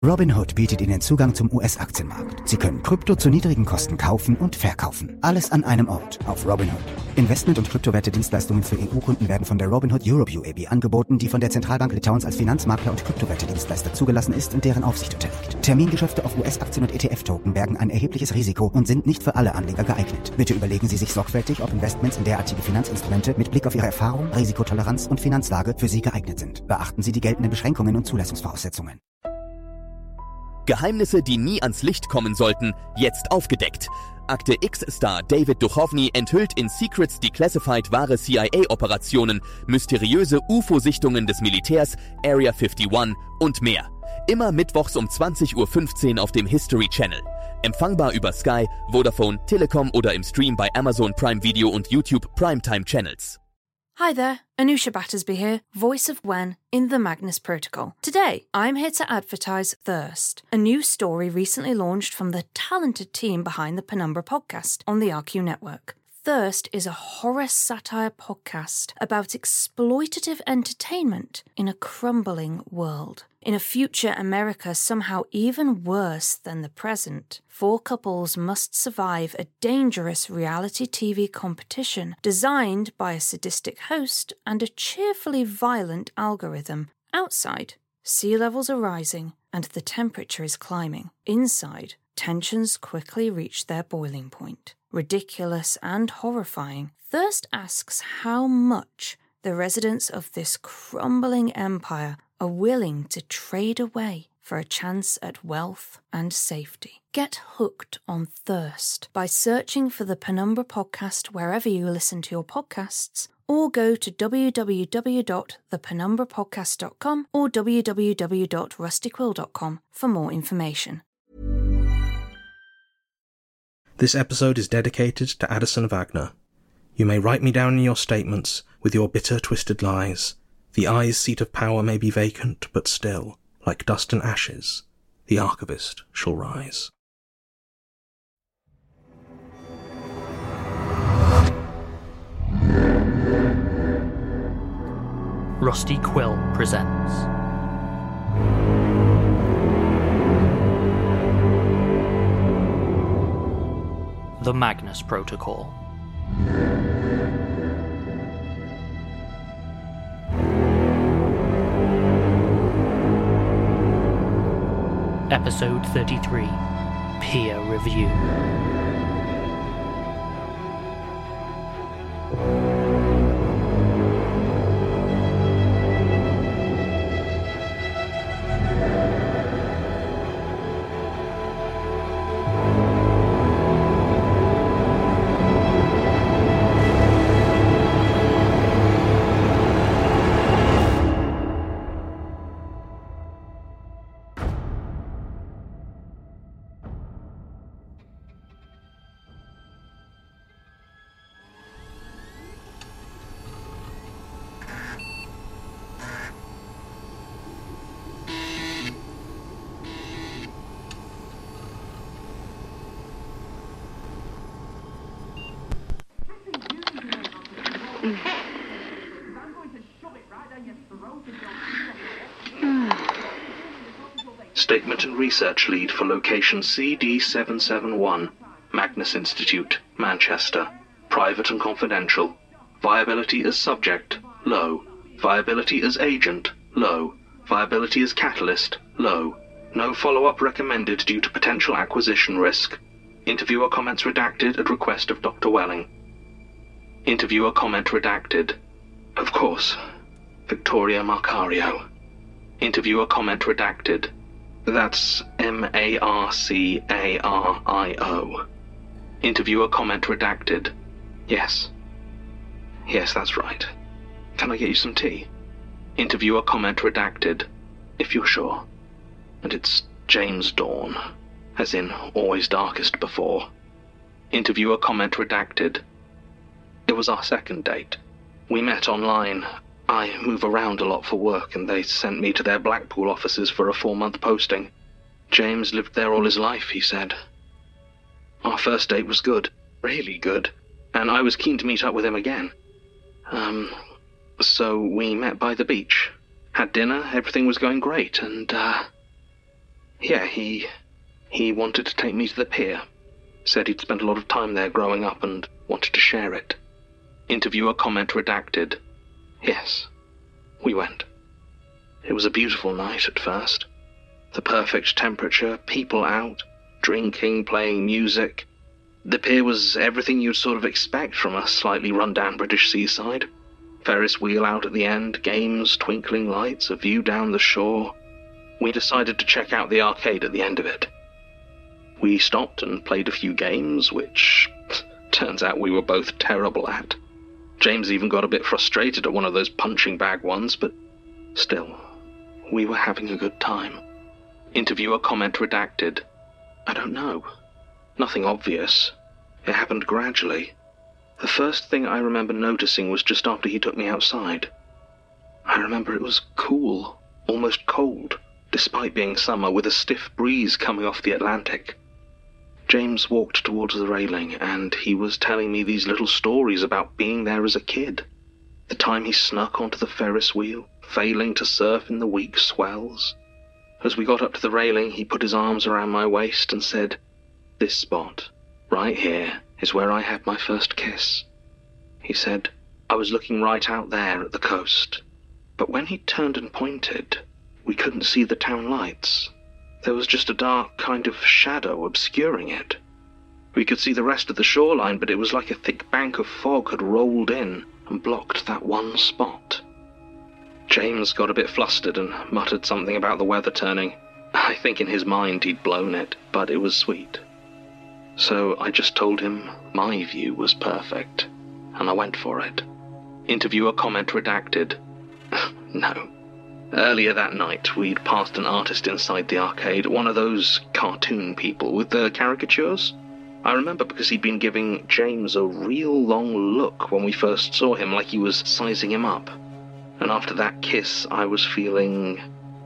Robinhood bietet Ihnen Zugang zum US-Aktienmarkt. Sie können Krypto zu niedrigen Kosten kaufen und verkaufen. Alles an einem Ort auf Robinhood. Investment- und Kryptowerte-Dienstleistungen für EU-Kunden werden von der Robinhood Europe UAB angeboten, die von der Zentralbank Litauens als Finanzmakler und Kryptowerte-Dienstleister zugelassen ist und deren Aufsicht unterliegt. Termingeschäfte auf US-Aktien und ETF-Token bergen ein erhebliches Risiko und sind nicht für alle Anleger geeignet. Bitte überlegen Sie sich sorgfältig, ob Investments in derartige Finanzinstrumente mit Blick auf Ihre Erfahrung, Risikotoleranz und Finanzlage für Sie geeignet sind. Beachten Sie die geltenden Beschränkungen und Zulassungsvoraussetzungen. Geheimnisse, die nie ans Licht kommen sollten, jetzt aufgedeckt. Akte X-Star David Duchovny enthüllt in Secrets Declassified wahre CIA-Operationen, mysteriöse UFO-Sichtungen des Militärs, Area 51 und mehr. Immer mittwochs um 20:15 Uhr auf dem History Channel. Empfangbar über Sky, Vodafone, Telekom oder im Stream bei Amazon Prime Video und YouTube Primetime Channels. Hi there, Anusha Battersby here, voice of Wen in the Magnus Protocol. Today, I'm here to advertise Thirst, a new story recently launched from the talented team behind the Penumbra podcast on the RQ network. Thirst is a horror satire podcast about exploitative entertainment in a crumbling world. In a future America somehow even worse than the present, 4 couples must survive a dangerous reality TV competition designed by a sadistic host and a cheerfully violent algorithm. Outside, sea levels are rising and the temperature is climbing. Inside, tensions quickly reach their boiling point. Ridiculous and horrifying, Thirst asks how much the residents of this crumbling empire are willing to trade away for a chance at wealth and safety. Get hooked on Thirst by searching for the Penumbra podcast wherever you listen to your podcasts, or go to www.thepenumbrapodcast.com or www.rustyquill.com for more information. This episode is dedicated to Addison Wagner. You may write me down in your statements with your bitter, twisted lies. The eye's seat of power may be vacant, but still, like dust and ashes, the archivist shall rise. Rusty Quill presents The Magnus Protocol. Episode 33, Peer Review. Statement and Research Lead for Location CD771, Magnus Institute, Manchester. Private and confidential. Viability as subject, low. Viability as agent, low. Viability as catalyst, low. No follow-up recommended due to potential acquisition risk. Interviewer comments redacted at request of Dr. Welling. Interviewer comment redacted. Of course. Victoria Marcario. Interviewer comment redacted. That's Marcario. Interviewer comment redacted. Yes. Yes, that's right. Can I get you some tea? Interviewer comment redacted. If you're sure. And it's James Dawn. As in, always darkest before. Interviewer comment redacted. It was our second date. We met online. I move around a lot for work, and they sent me to their Blackpool offices for a 4-month posting. James lived there all his life, he said. Our first date was good, really good, and I was keen to meet up with him again. So we met by the beach, had dinner, everything was going great, and, Yeah, he wanted to take me to the pier. Said he'd spent a lot of time there growing up and wanted to share it. Interviewer comment redacted. Yes, we went. It was a beautiful night at first. The perfect temperature, people out, drinking, playing music. The pier was everything you'd sort of expect from a slightly run-down British seaside. Ferris wheel out at the end, games, twinkling lights, a view down the shore. We decided to check out the arcade at the end of it. We stopped and played a few games, which turns out we were both terrible at. James even got a bit frustrated at one of those punching bag ones, but still, we were having a good time. Interviewer comment redacted. I don't know. Nothing obvious. It happened gradually. The first thing I remember noticing was just after he took me outside. I remember it was cool, almost cold, despite being summer, with a stiff breeze coming off the Atlantic. James walked towards the railing, and he was telling me these little stories about being there as a kid. The time he snuck onto the Ferris wheel, failing to surf in the weak swells. As we got up to the railing, he put his arms around my waist and said, "This spot, right here, is where I had my first kiss." He said, I was looking right out there at the coast, but when he turned and pointed, we couldn't see the town lights. There was just a dark kind of shadow obscuring it. We could see the rest of the shoreline, but it was like a thick bank of fog had rolled in and blocked that one spot. James got a bit flustered and muttered something about the weather turning. I think in his mind he'd blown it, but it was sweet. So I just told him my view was perfect, and I went for it. Interviewer comment redacted. No. Earlier that night, we'd passed an artist inside the arcade, one of those cartoon people with the caricatures. I remember because he'd been giving James a real long look when we first saw him, like he was sizing him up. And after that kiss, I was feeling...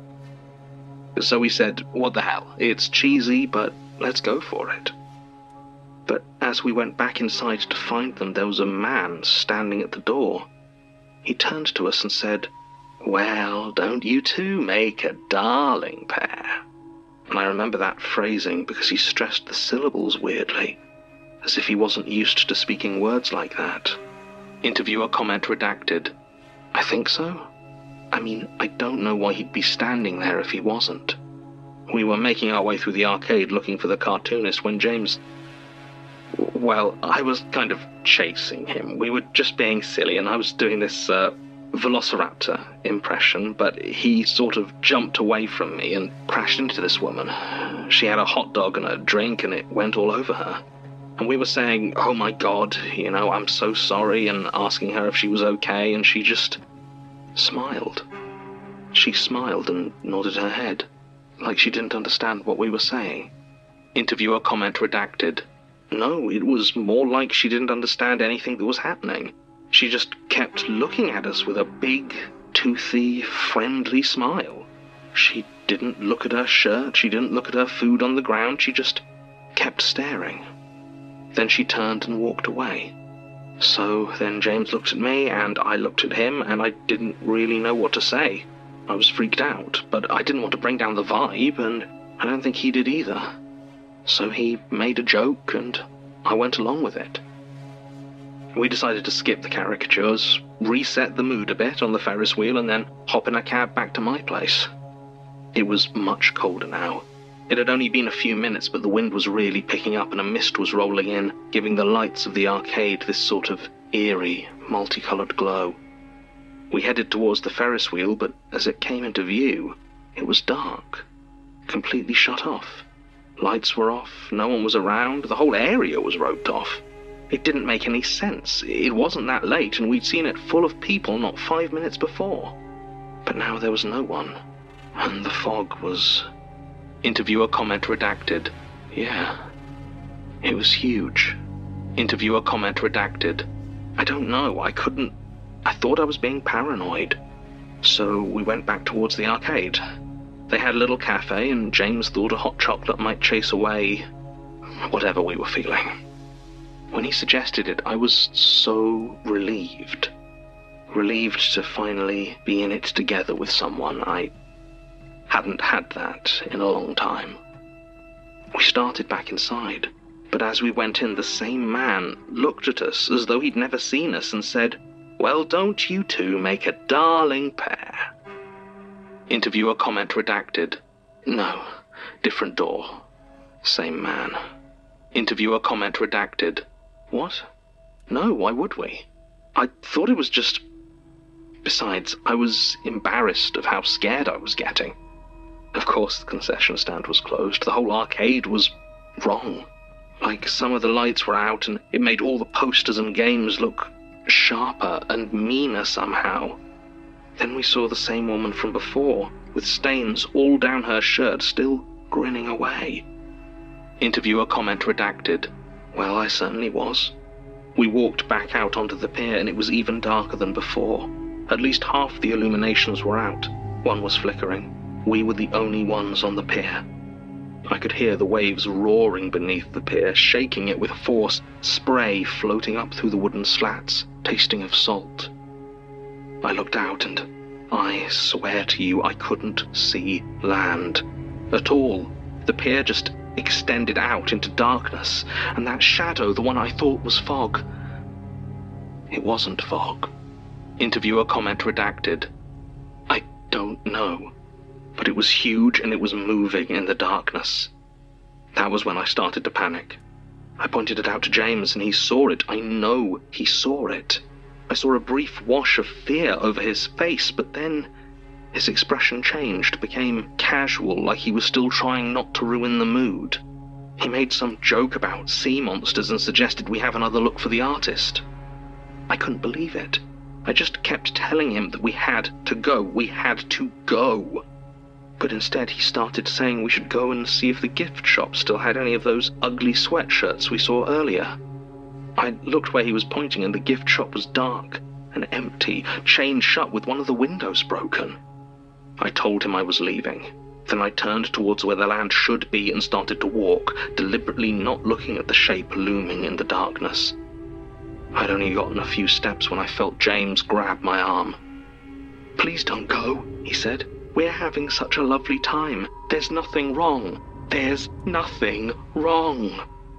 So we said, what the hell, it's cheesy, but let's go for it. But as we went back inside to find them, there was a man standing at the door. He turned to us and said, "Well, don't you two make a darling pair?" And I remember that phrasing because he stressed the syllables weirdly, as if he wasn't used to speaking words like that. Interviewer comment redacted. I think so. I mean, I don't know why he'd be standing there if he wasn't. We were making our way through the arcade looking for the cartoonist when James... Well, I was kind of chasing him. We were just being silly, and I was doing this, Velociraptor impression, but he sort of jumped away from me and crashed into this woman. She had a hot dog and a drink, and it went all over her. And we were saying, oh my God, I'm so sorry, and asking her if she was okay, and she just smiled. She smiled and nodded her head, like she didn't understand what we were saying. Interviewer comment redacted. No, it was more like she didn't understand anything that was happening. She just kept looking at us with a big, toothy, friendly smile. She didn't look at her shirt, she didn't look at her food on the ground, she just kept staring. Then she turned and walked away. So then James looked at me, and I looked at him, and I didn't really know what to say. I was freaked out, but I didn't want to bring down the vibe, and I don't think he did either. So he made a joke, and I went along with it. We decided to skip the caricatures, reset the mood a bit on the Ferris wheel, and then hop in a cab back to my place. It was much colder now. It had only been a few minutes, but the wind was really picking up and a mist was rolling in, giving the lights of the arcade this sort of eerie, multicolored glow. We headed towards the Ferris wheel, but as it came into view, it was dark, completely shut off. Lights were off, no one was around, the whole area was roped off. It didn't make any sense. It wasn't that late, and we'd seen it full of people not 5 minutes before. But now there was no one, and the fog was... Interviewer comment redacted. Yeah, it was huge. Interviewer comment redacted. I don't know, I thought I was being paranoid. So we went back towards the arcade. They had a little cafe, and James thought a hot chocolate might chase away whatever we were feeling. When he suggested it, I was so relieved. Relieved to finally be in it together with someone I Hadn't had that in a long time. We started back inside, but as we went in, the same man looked at us as though he'd never seen us and said, "Well, don't you two make a darling pair?" Interviewer comment redacted. No, different door. Same man. Interviewer comment redacted. What? No, why would we? I thought it was just... Besides, I was embarrassed of how scared I was getting. Of course, the concession stand was closed. The whole arcade was wrong. Like, some of the lights were out, and it made all the posters and games look sharper and meaner somehow. Then we saw the same woman from before, with stains all down her shirt, still grinning away. Interviewer comment redacted. Well, I certainly was. We walked back out onto the pier, and it was even darker than before. At least half the illuminations were out. One was flickering. We were the only ones on the pier. I could hear the waves roaring beneath the pier, shaking it with force, spray floating up through the wooden slats, tasting of salt. I looked out, and I swear to you I couldn't see land at all. The pier just extended out into darkness, and that shadow, the one I thought was fog, it wasn't fog. Interviewer comment redacted. I don't know, but it was huge and it was moving in the darkness. That was when I started to panic. I pointed it out to James, and he saw it. I know he saw it. I saw a brief wash of fear over his face, but then his expression changed, became casual, like he was still trying not to ruin the mood. He made some joke about sea monsters and suggested we have another look for the artist. I couldn't believe it. I just kept telling him that we had to go. We had to go. But instead he started saying we should go and see if the gift shop still had any of those ugly sweatshirts we saw earlier. I looked where he was pointing, and the gift shop was dark and empty, chained shut with one of the windows broken. I told him I was leaving. Then I turned towards where the land should be and started to walk, deliberately not looking at the shape looming in the darkness. I'd only gotten a few steps when I felt James grab my arm. "Please don't go," he said. "We're having such a lovely time. There's nothing wrong. There's nothing wrong."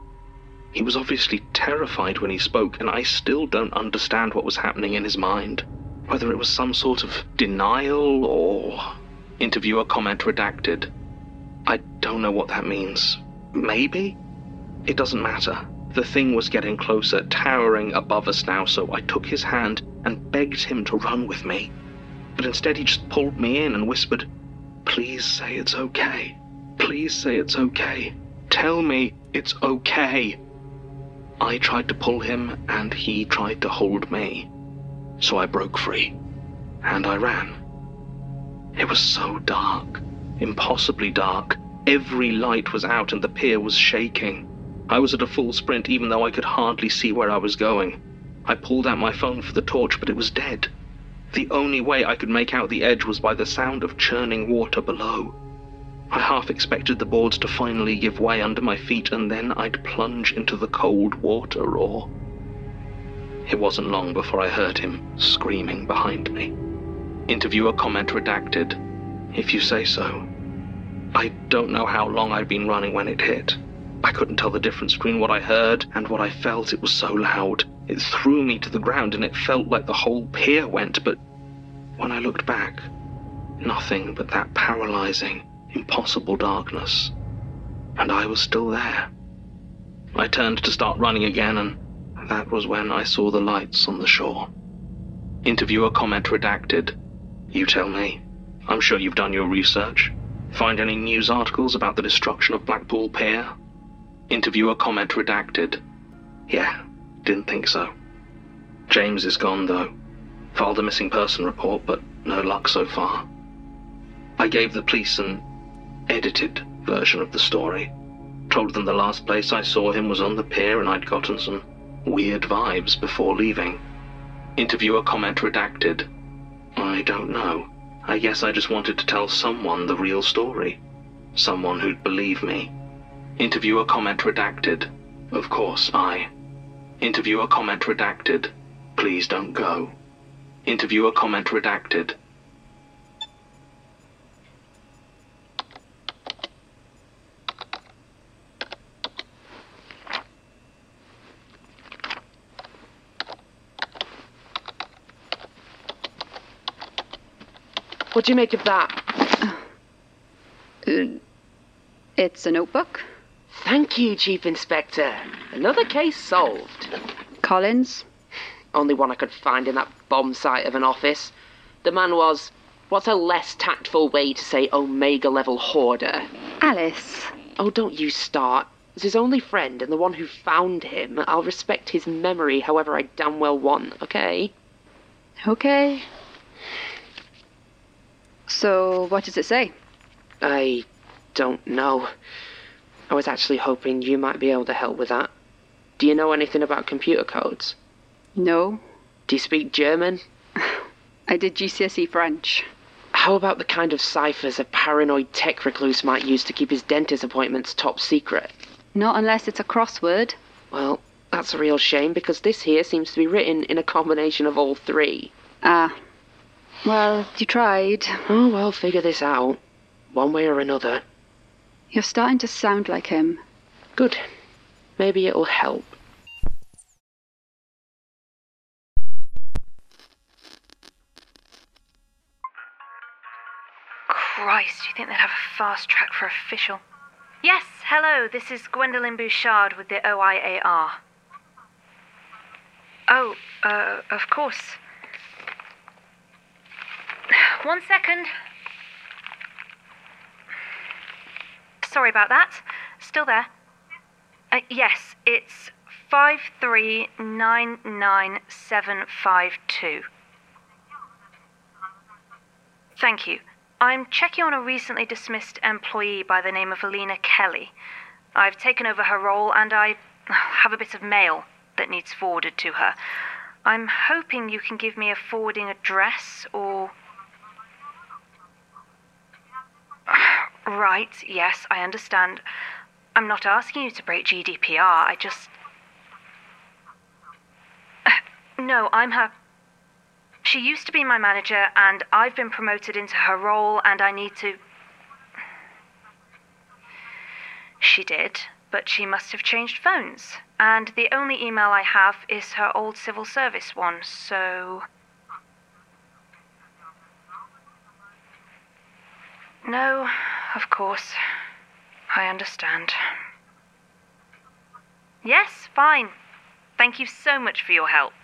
He was obviously terrified when he spoke, and I still don't understand what was happening in his mind. Whether it was some sort of denial or... Interviewer comment redacted. I don't know what that means. Maybe? It doesn't matter. The thing was getting closer, towering above us now, so I took his hand and begged him to run with me. But instead he just pulled me in and whispered, "Please say it's okay. Please say it's okay. Tell me it's okay." I tried to pull him, and he tried to hold me. So I broke free, and I ran. It was so dark, impossibly dark. Every light was out and the pier was shaking. I was at a full sprint even though I could hardly see where I was going. I pulled out my phone for the torch, but it was dead. The only way I could make out the edge was by the sound of churning water below. I half expected the boards to finally give way under my feet, and then I'd plunge into the cold water roar. It wasn't long before I heard him screaming behind me. Interviewer comment redacted. If you say so. I don't know how long I'd been running when it hit. I couldn't tell the difference between what I heard and what I felt. It was so loud. It threw me to the ground, and it felt like the whole pier went, but when I looked back, nothing but that paralyzing, impossible darkness. And I was still there. I turned to start running again, and that was when I saw the lights on the shore. Interviewer comment redacted. You tell me. I'm sure you've done your research. Find any news articles about the destruction of Blackpool Pier? Interviewer comment redacted. Yeah, didn't think so. James is gone, though. Filed a missing person report, but no luck so far. I gave the police an edited version of the story. Told them the last place I saw him was on the pier, and I'd gotten some weird vibes before leaving. Interviewer comment redacted. I don't know. I guess I just wanted to tell someone the real story. Someone who'd believe me. Interviewer comment redacted. Of course, I. Interviewer comment redacted. Please don't go. Interviewer comment redacted. What do you make of that? It's a notebook. Thank you, Chief Inspector. Another case solved. Collins? Only one I could find in that bomb site of an office. The man was, what's a less tactful way to say Omega-level hoarder? Alice. Oh, don't you start. As his only friend and the one who found him, I'll respect his memory however I damn well want, okay? Okay. So, what does it say? I don't know. I was actually hoping you might be able to help with that. Do you know anything about computer codes? No. Do you speak German? I did GCSE French. How about the kind of ciphers a paranoid tech recluse might use to keep his dentist appointments top secret? Not unless it's a crossword. Well, that's a real shame because this here seems to be written in a combination of all three. Ah. Well, you tried. Oh, well, figure this out. One way or another. You're starting to sound like him. Good. Maybe it'll help. Christ, do you think they'd have a fast track for official? Yes, hello, this is Gwendolyn Bouchard with the OIAR. Oh, of course. 1 second. Sorry about that. Still there? Yes, it's 5399752. Thank you. I'm checking on a recently dismissed employee by the name of Alina Kelly. I've taken over her role and I have a bit of mail that needs forwarded to her. I'm hoping you can give me a forwarding address or... Right, yes, I understand. I'm not asking you to break GDPR, I just... No, I'm her... She used to be my manager, and I've been promoted into her role, and I need to... She did, but she must have changed phones. And the only email I have is her old civil service one, so... No, of course. I understand. Yes, fine. Thank you so much for your help.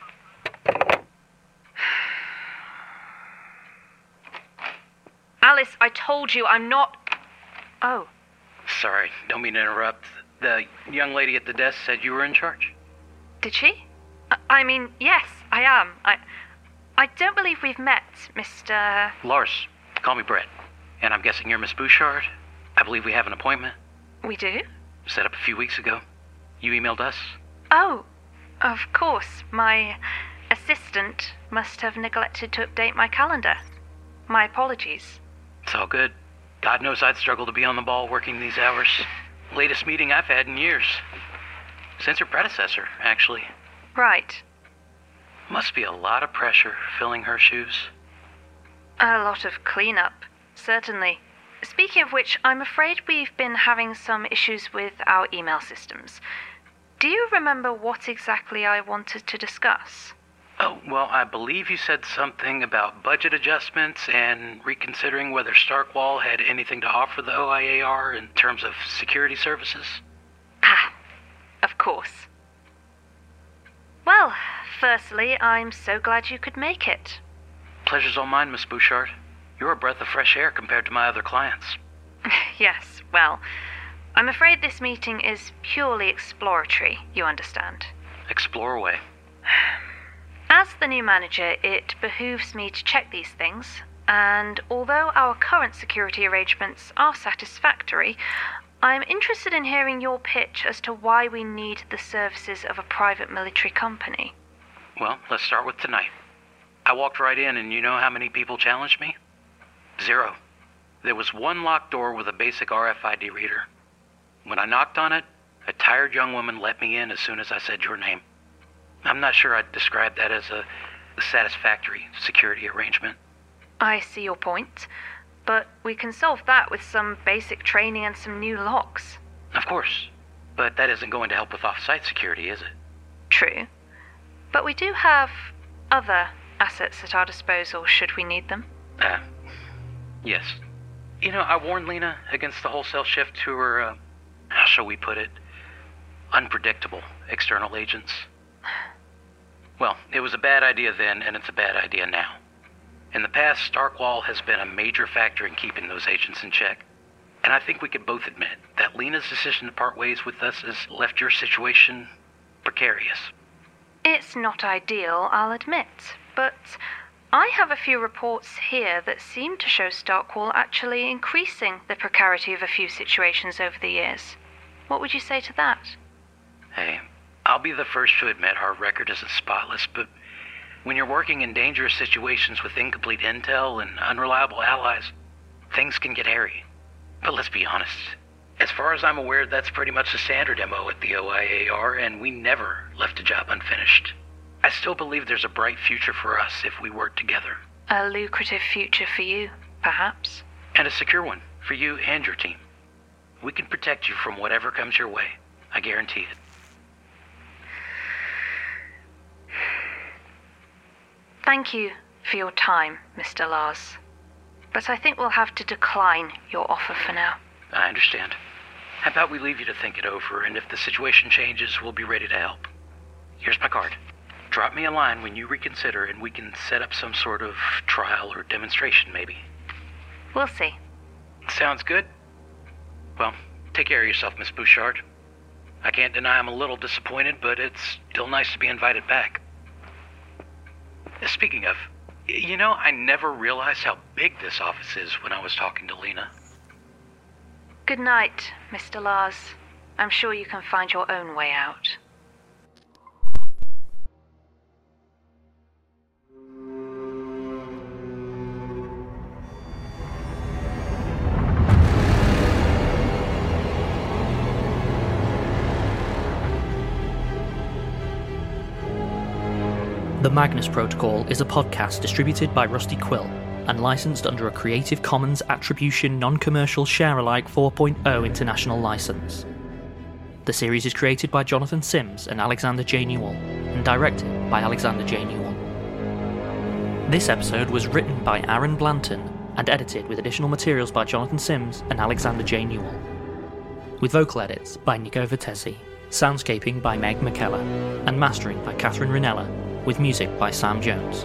Alice, I told you I'm not... Oh. Sorry, don't mean to interrupt. The young lady at the desk said you were in charge. Did she? I mean, yes, I am. I don't believe we've met, Mr... Lars, call me Brett. And I'm guessing you're Miss Bouchard? I believe we have an appointment. We do? Set up a few weeks ago. You emailed us. Oh, of course. My assistant must have neglected to update my calendar. My apologies. It's all good. God knows I'd struggle to be on the ball working these hours. Latest meeting I've had in years. Since her predecessor, actually. Right. Must be a lot of pressure filling her shoes. A lot of cleanup, certainly. Speaking of which, I'm afraid we've been having some issues with our email systems. Do you remember what exactly I wanted to discuss? Oh, well, I believe you said something about budget adjustments and reconsidering whether Starkwall had anything to offer the OIAR in terms of security services. Ah, of course. Well, firstly, I'm so glad you could make it. Pleasure's all mine, Miss Bouchard. You're a breath of fresh air compared to my other clients. Yes, well, I'm afraid this meeting is purely exploratory, you understand. Explore away. As the new manager, it behooves me to check these things, and although our current security arrangements are satisfactory, I'm interested in hearing your pitch as to why we need the services of a private military company. Well, let's start with tonight. I walked right in, and you know how many people challenged me? 0. There was one locked door with a basic RFID reader. When I knocked on it, a tired young woman let me in as soon as I said your name. I'm not sure I'd describe that as a satisfactory security arrangement. I see your point, but we can solve that with some basic training and some new locks. Of course, but that isn't going to help with off-site security, is it? True, but we do have other assets at our disposal should we need them. Yes. You know, I warned Lena against the wholesale shift to her, how shall we put it, unpredictable external agents. Well, it was a bad idea then, and it's a bad idea now. In the past, Starkwall has been a major factor in keeping those agents in check. And I think we could both admit that Lena's decision to part ways with us has left your situation precarious. It's not ideal, I'll admit, but I have a few reports here that seem to show Starkwall actually increasing the precarity of a few situations over the years. What would you say to that? Hey, I'll be the first to admit our record isn't spotless, but when you're working in dangerous situations with incomplete intel and unreliable allies, things can get hairy. But let's be honest, as far as I'm aware, that's pretty much the standard MO at the OIAR, and we never left a job unfinished. I still believe there's a bright future for us if we work together. A lucrative future for you, perhaps? And a secure one for you and your team. We can protect you from whatever comes your way. I guarantee it. Thank you for your time, Mr. Lars. But I think we'll have to decline your offer for now. I understand. How about we leave you to think it over, and if the situation changes, we'll be ready to help. Here's my card. Drop me a line when you reconsider, and we can set up some sort of trial or demonstration, maybe. We'll see. Sounds good. Well, take care of yourself, Miss Bouchard. I can't deny I'm a little disappointed, but it's still nice to be invited back. Speaking of, you know, I never realized how big this office is when I was talking to Lena. Good night, Mr. Lars. I'm sure you can find your own way out. The Magnus Protocol is a podcast distributed by Rusty Quill and licensed under a Creative Commons Attribution Non-Commercial Share-alike 4.0 international license. The series is created by Jonathan Sims and Alexander J. Newell and directed by Alexander J. Newell. This episode was written by Aaron Blanton and edited with additional materials by Jonathan Sims and Alexander J. Newell, with vocal edits by Nico Vertesi, soundscaping by Meg McKellar, and mastering by Catherine Rinella, with music by Sam Jones.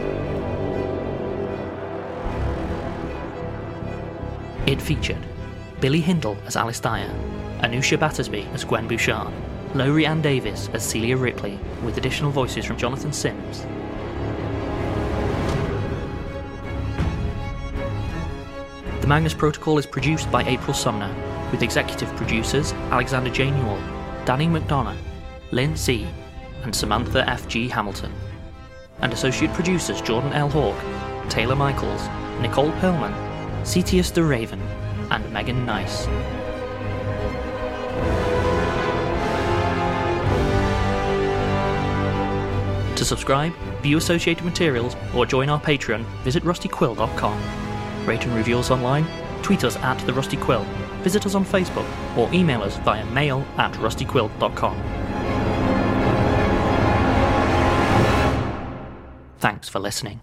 It featured Billy Hindle as Alice Dyer, Anusha Battersby as Gwen Bouchard, Lowry Ann Davis as Celia Ripley, with additional voices from Jonathan Sims. The Magnus Protocol is produced by April Sumner, with executive producers Alexander J. Newell, Danny McDonough, Lynn C., and Samantha F. G. Hamilton, and associate producers Jordan L. Hawke, Taylor Michaels, Nicole Perlman, Cetius the Raven, and Megan Nice. To subscribe, view associated materials, or join our Patreon, visit rustyquill.com. Rate and review us online, tweet us at The Rusty Quill, visit us on Facebook, or email us via mail@rustyquill.com. Thanks for listening.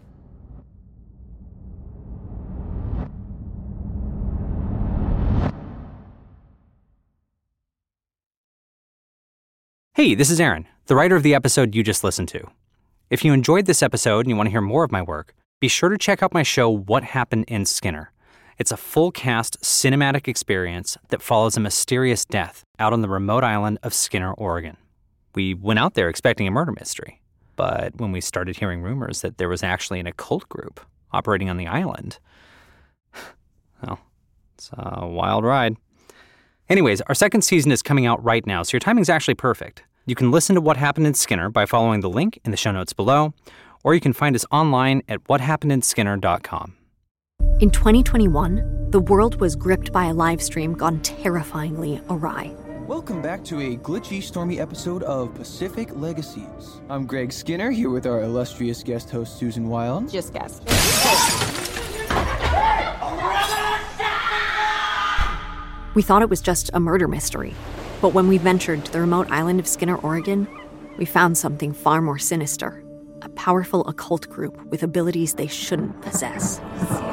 Hey, this is Aaron, the writer of the episode you just listened to. If you enjoyed this episode and you want to hear more of my work, be sure to check out my show, What Happened in Skinner. It's a full-cast cinematic experience that follows a mysterious death out on the remote island of Skinner, Oregon. We went out there expecting a murder mystery. But when we started hearing rumors that there was actually an occult group operating on the island, well, it's a wild ride. Anyways, our second season is coming out right now, so your timing's actually perfect. You can listen to What Happened in Skinner by following the link in the show notes below, or you can find us online at whathappenedinskinner.com. In 2021, the world was gripped by a live stream gone terrifyingly awry. Welcome back to a glitchy, stormy episode of Pacific Legacies. I'm Greg Skinner, here with our illustrious guest host, Susan Wild. Just guess. We thought it was just a murder mystery, but when we ventured to the remote island of Skinner, Oregon, we found something far more sinister. a powerful occult group with abilities they shouldn't possess.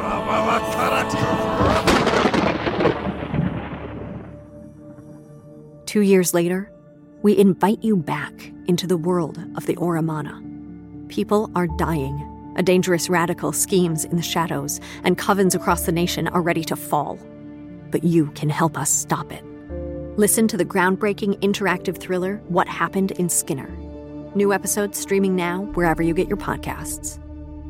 2 years later, we invite you back into the world of the Oromana. People are dying. A dangerous radical schemes in the shadows, and covens across the nation are ready to fall. But you can help us stop it. Listen to the groundbreaking interactive thriller, What Happened in Skinner. New episodes streaming now wherever you get your podcasts.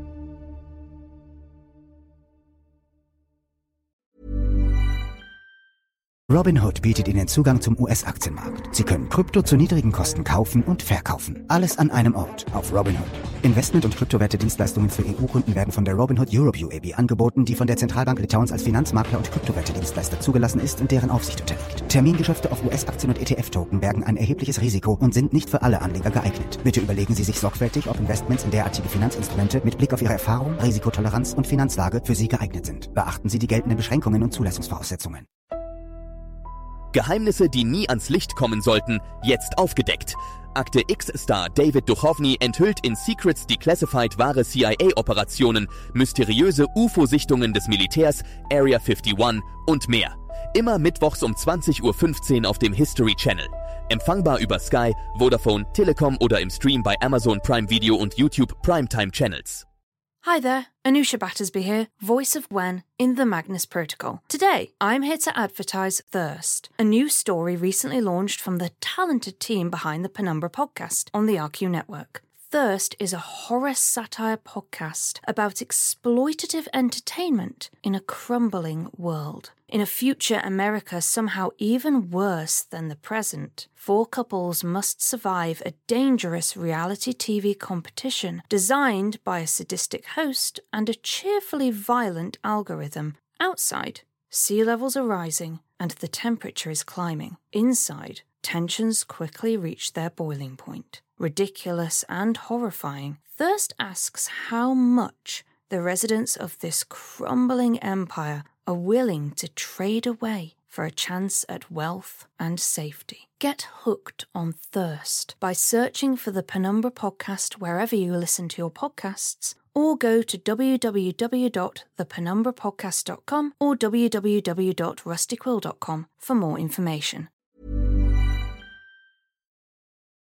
Robinhood bietet Ihnen Zugang zum US-Aktienmarkt. Sie können Krypto zu niedrigen Kosten kaufen und verkaufen. Alles an einem Ort auf Robinhood. Investment- und Kryptowerte-Dienstleistungen für EU-Kunden werden von der Robinhood Europe UAB angeboten, die von der Zentralbank Litauens als Finanzmakler und Kryptowerte-Dienstleister zugelassen ist und deren Aufsicht unterliegt. Termingeschäfte auf US-Aktien und ETF-Token bergen ein erhebliches Risiko und sind nicht für alle Anleger geeignet. Bitte überlegen Sie sich sorgfältig, ob Investments in derartige Finanzinstrumente mit Blick auf Ihre Erfahrung, Risikotoleranz und Finanzlage für Sie geeignet sind. Beachten Sie die geltenden Beschränkungen und Zulassungsvoraussetzungen. Geheimnisse, die nie ans Licht kommen sollten, jetzt aufgedeckt. Akte X-Star David Duchovny enthüllt in Secrets Declassified wahre CIA-Operationen, mysteriöse UFO-Sichtungen des Militärs, Area 51 und mehr. Immer mittwochs um 20:15 Uhr auf dem History Channel. Empfangbar über Sky, Vodafone, Telekom oder im Stream bei Amazon Prime Video und YouTube Primetime Channels. Hi there, Anusha Battersby here, voice of Wen in the Magnus Protocol. Today, I'm here to advertise Thirst, a new story recently launched from the talented team behind the Penumbra podcast on the RQ network. Thirst is a horror satire podcast about exploitative entertainment in a crumbling world. In a future America somehow even worse than the present, 4 couples must survive a dangerous reality TV competition designed by a sadistic host and a cheerfully violent algorithm. Outside, sea levels are rising and the temperature is climbing. Inside, tensions quickly reach their boiling point. Ridiculous and horrifying, Thirst asks how much the residents of this crumbling empire are willing to trade away for a chance at wealth and safety. Get hooked on Thirst by searching for the Penumbra podcast wherever you listen to your podcasts, or go to www.thepenumbrapodcast.com or www.rustyquill.com for more information.